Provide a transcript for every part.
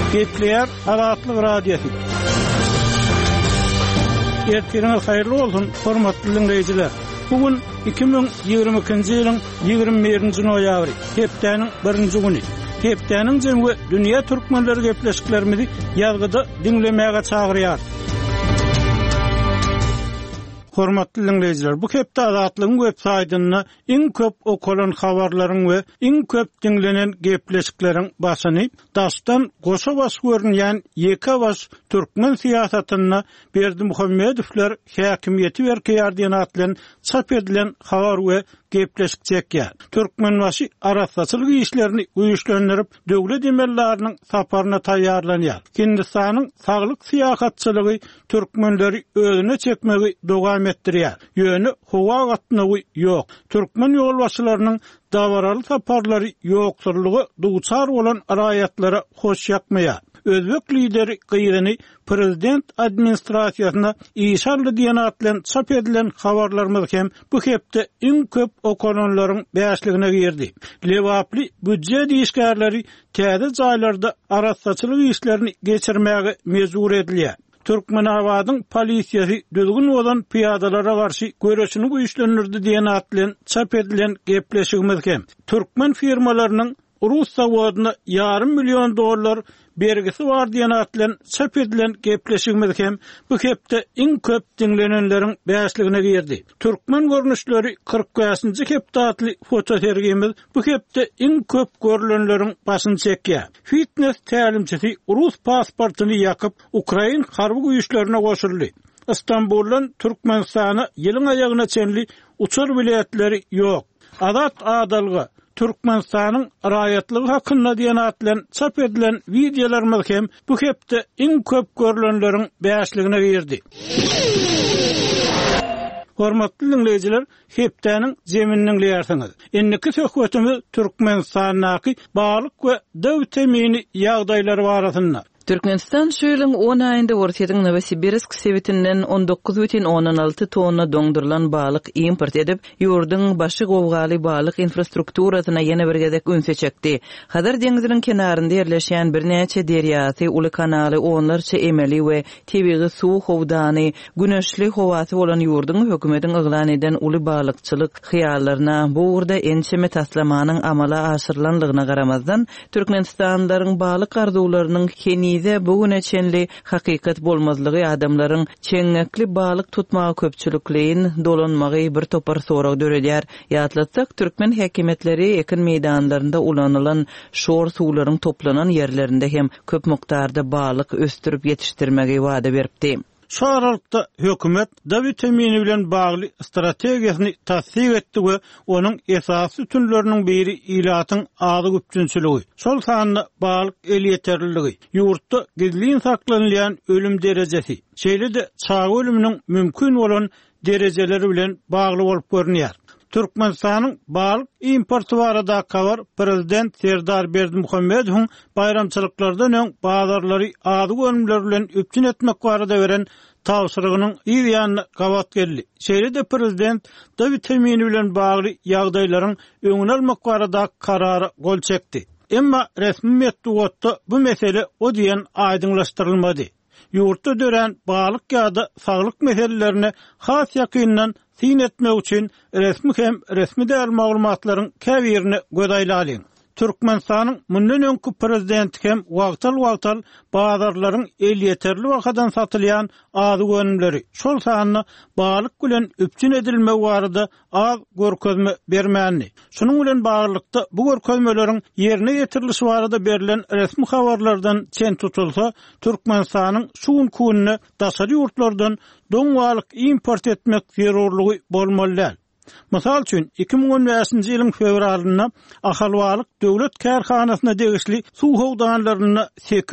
Gepleyer Azatlyk radiosu. Ertiriniz hayırlı olsun, hormatly dinleyijiler. Bugün 2022-nji ýylyň 21-nji noýabry, hepdeniň 1-nji güni. Hepdeniň jemgy dünýä türkmenleri gepleşiklerimizi ýazgyda dinlemäge çagyrýar. Hormatly dinleyijiler, bu hepde Azatlygyň web-saýtyna iň köp okulan habarlaryň we iň köp dinlenen gepleşikleriň başyny daşdan goşa baş görünýän ýeke baş türkmen siýasatyna Berdimuhammedowler häkimiýeti berýär diýen atlan çap edilen habar we gepleşik çekýär. Türkmenbaşy arasatçylyk işlerini güýçlendirip, döwlet emelleriniň saparyna taýýarlanýar. Hindistanyň saglyk siýasatçylygy türkmenleri özüne çekmegi dowam etdirýär. Ýöne howa gatnagy ýok. Türkmen ýolbaşçylarynyň dawaraly saparlary ýoksurlygy duçar bolan raýatlara hoş ýakmaýar. Özbek lideri gyýryny prezident administrasiýasyna işarly diýen atlan çap edilen habarlarymyz hem bu hepde iň köp okunanlaryň bäşligine girdi. Lewaply büdje diýişgärleri täze jaýlarda arasatçylyk işlerini geçirmäge mejbur edilýär. Türkmenabadyň polisiýasy düzgün bolan piyadalara garşy göreşini güýçlendirdi diýen atlan çap edilen gepleşigimiz hem türkmen firmalarynyň Rus zawodyna $500 milyon bergisi var diýen atlan çap edilen gepleşigimiz hem bu hepde iň köp dinlenenleriň bäşligine girdi. Türkmen görnüşleri 45-nji hepde atly fotosergimiz bu hepde iň köp görülenleriň başyny çekýär. Fitness tälimçisi Rus pasportyny ýakyp Ukraina harby güýçlerine goşuldy. İstanbuldan Türkmenistana ýylyň aýagyna çenli uçur biletleri ýok. Azat adalgy Türkmenistanyň raýatlygy hakynda diýen atlan çap edilen videolarymyz hem bu hepde iň köp görülenleriň bäşligine girdi. Hormatly dinleyijiler, hepdeniň jeminiň leýärsiňiz. Indiki söhbetimiz Türkmenistanyň balyk we döwlet temini ýagdaýlary barasynda. Türkmenistan şu ýylyň 10 aýynda Ortiýadyň Novosibirsk sewitinden 19,16 tonna doňdurulan balyk import edip, ýurduň başy gowgaly balyk infrastrukturasyna ýene bir gezek ünse çekdi. Hadar deňiziniň kenarynda ýerleşýän birnäçe derýasy, uly kanaly, onlarça emeli we tebigy suw howdany, güneşli howasy bolan ýurduň hökümetiň yglan eden uly balykçylyk hyýallaryna bu urda ençeme taslamanyň amala aşyrylanlygyna garamazdan Türkmenistanlaryň balyk arzuwlarynyň bugüne çenli hakikat bolmazlygy adamlaryň çeňekli balyk tutmagy köpçülikliğin dolanmagy bir topar sorag döredýär. Ýatlatsak Türkmen häkimetleri ekin meýdanlarynda ulanylan şor suwlaryň toplanan ýerlerinde hem köp mukdarda balyk östürüp ýetişdirmegi wada beripdi. Şu aralıkta hükümet döwlet temini bilen bagly strategiýasyny tasdiq etdi we onuň esasy tünleriniň biri ilatyň azy güpçünçiligi. Şol sanyna balyk el ýeterliligi, ýurtda gizlin saklanýan ölüm derejesi, şeýle-de çağı ölüminiň mümkin bolan derejeleri bilen bagly bolup görünýär. Türkmenistanyň balyk importy barada kavar prezident Serdar Berdimuhammedowyň bayramçylyklardan öň bazarlary azy önümler bilen üpçün etmek barada beren tawsyrygynyň ýa-da gawat geldi. Şeýle-de prezident döwlet temini bilen bagly ýagdaýlaryň öňüne almak barada karary gol çekdi. Emma resmi metduatda bu mesele o diýen aýdynlaşdyrylmady. Ýurtda dören balyk ýa-da saglyk meselelerine has ýakyndan sin etmek üçin resmi hem resmi däl maglumatlaryň käbirini gözaýlalyň. Türkmenistanyň mundan öňki prezidenti hem wagtal bazarlaryň el ýeterli wakadan satylýan azy önümleri. Şol sanyna balyk bilen üpçün edilme barada az görkezme bermäni. Şunuň bilen baglykda bu görkezmeleriň ýerine ýetirilişi barada berilen resmi habarlardan çen tutulsa, Türkmenistanyň şu gününe daşary ýurtlardan doň balyk import etmek zerurlygy bolmaly. Mysal üçin 2015-nji ýylyň fevralyna Ahalwalyk döwlet kärhanasyna degişli suw howdanlaryna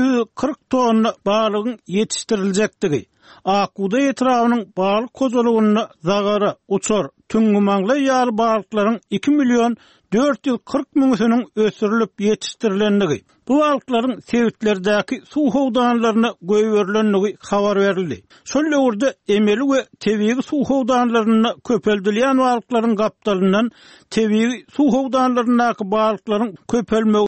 840 tonna balygyň ýetişdiriljekdigi, Akuda etrawynyň balyk kozulugyna zagara, uçar, tüňgümaňly ýaly balyklaryň 2.440.000 ösürilip ýetişdirilendigi. Bu balyklaryň sewitlerdäki suw howdanlaryna göýberilendigi habar berildi. Şol ýurda emeli we tebigi suw howdanlaryna köpeldilýän balyklaryň gapdalyndan tebigi suw howdanlaryna balyklaryň köpelmegi